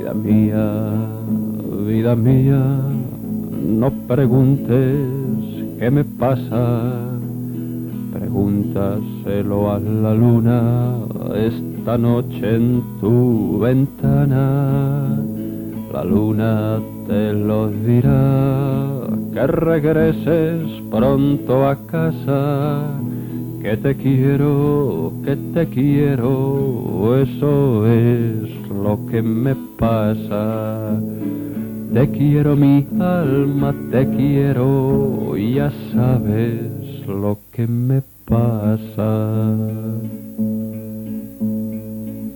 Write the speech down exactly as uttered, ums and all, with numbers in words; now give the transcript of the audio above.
Vida mía, vida mía, no preguntes qué me pasa, pregúntaselo a la luna esta noche en tu ventana. La luna te lo dirá, que regreses pronto a casa, que te quiero, que te quiero, eso es lo que me pasa. Te quiero mi alma, te quiero, y ya sabes lo que me pasa.